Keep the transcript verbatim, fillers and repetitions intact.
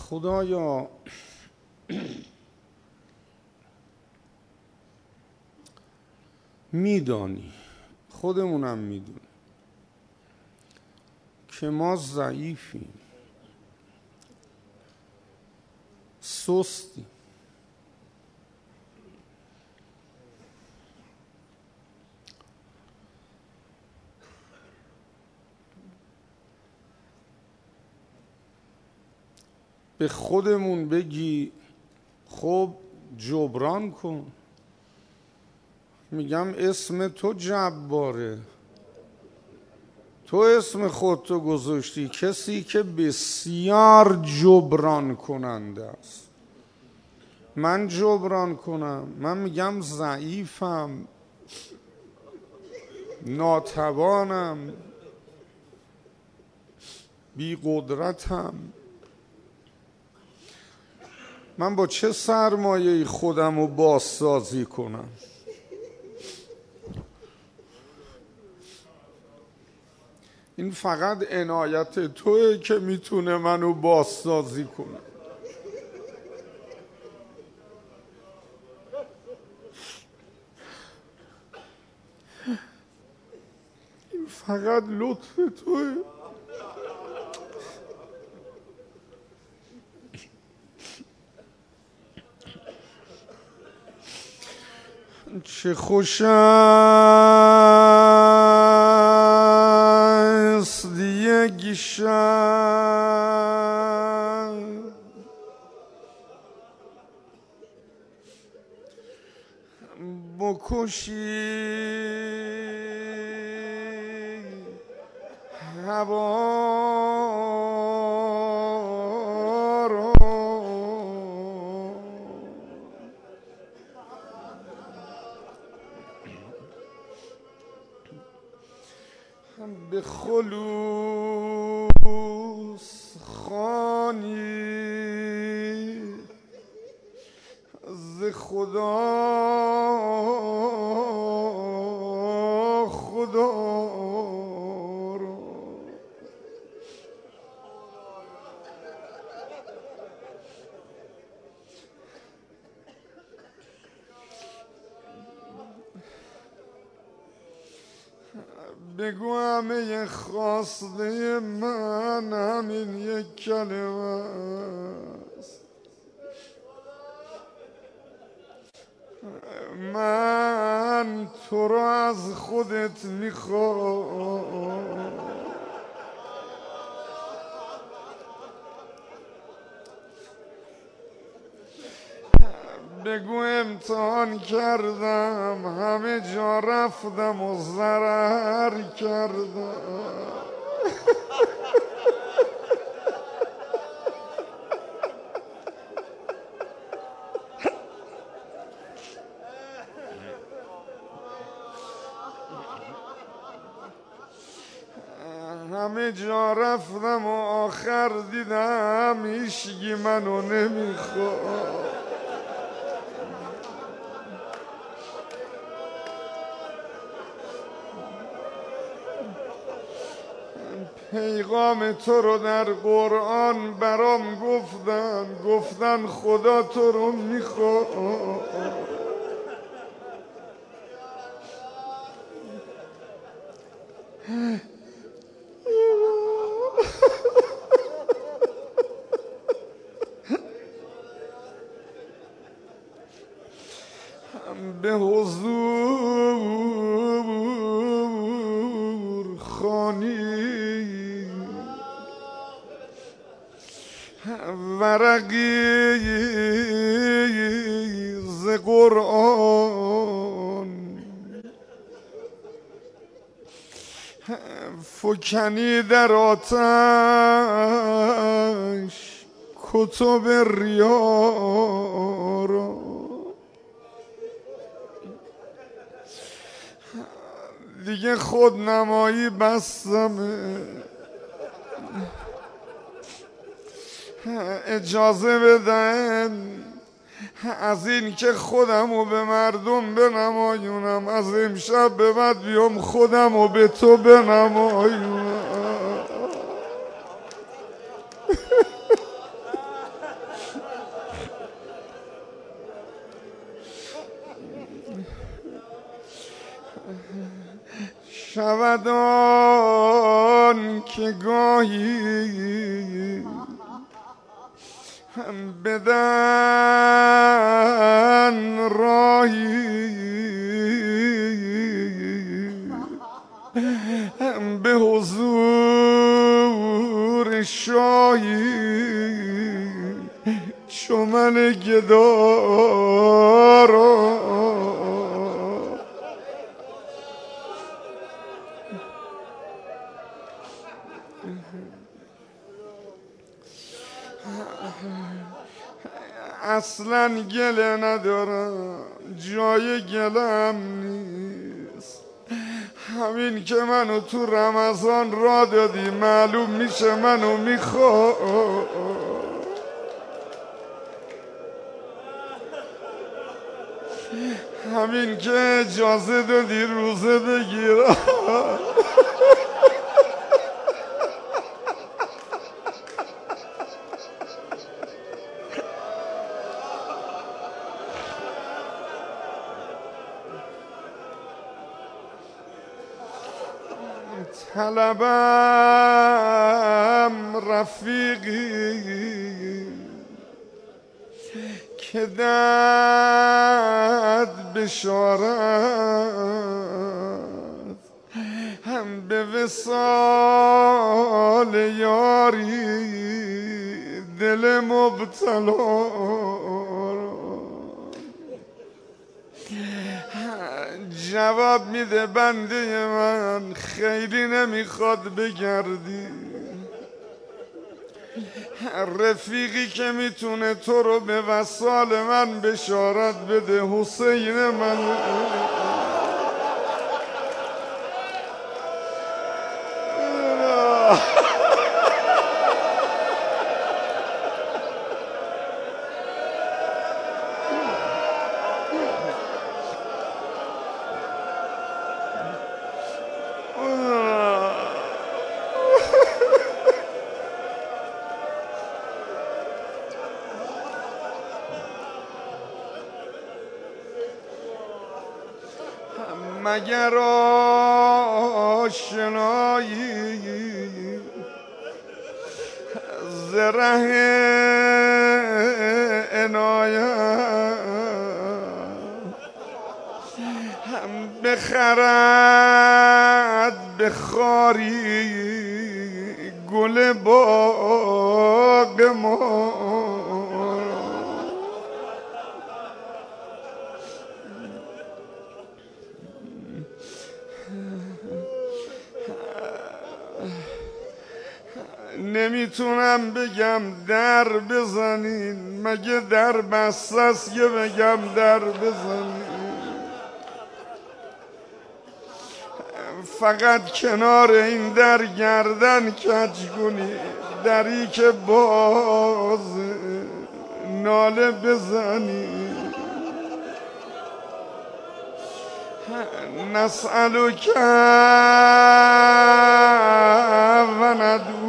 خدایا میدانی، خودمونم میدونیم که ما ضعیفیم، سستیم، به خودمون بگی خب جبران کن. میگم اسم تو جباره، تو اسم خودتو گذاشتی، کسی که بسیار جبران کننده است. من جبران کنم؟ من میگم ضعیفم، ناتوانم، بی قدرتم. من با چه سرمایه‌ای خودم رو بازسازی کنم؟ این فقط عنایت توئه که میتونه منو بازسازی کنه. این فقط لطف توئه. چه خوش است یک شب بکشی هوا را، به خلوص خوانی ز خدا خدا را. بگو همه خواسته من همین یک کلمه است، من تو رو از خودت میخوام. بگو امتحان کردم، همه جا رفتم و ضرر کردم. همه جا رفتم و آخر دیدم هیچکی منو نمیخواد. پیغام تو رو در قرآن برام گفتن، گفتن خدا تو رو میخواد. به حضور خوانی ورقی ز قرآن، فکنی در آتش کتب ریا را. دیگه خودنمایی بستمه، اجازه بدن از این که خودم رو به مردم بنمایونم، از امشب به بعد بیام خودم رو به تو بنمایونم. شود آن که گاهی بدن راهی به حضور شاهی چو من گدا را اصلا گله ندارم، جای گلم نیست. همین که منو تو رمضان را دادی معلوم میشه منو میخواد. همین که اجازه دادی روزه بگیرم طلبم رفیقی که داد بشارت هم به وصال یاری دل مبتلا جواب میده بنده من خیلی نمیخواد بگردی. رفیقی که میتونه تو رو به وصال من بشارت بده حسین من. مگر آشنایی زره عنایت هم بخرد به خاری گل باغ ما. نمیتونم بگم در بزنین، مگه در بسته است که بگم در بزنین. فقط کنار این در گردن کج کنی، دری که باز ناله بزنی. نسألک و ندعو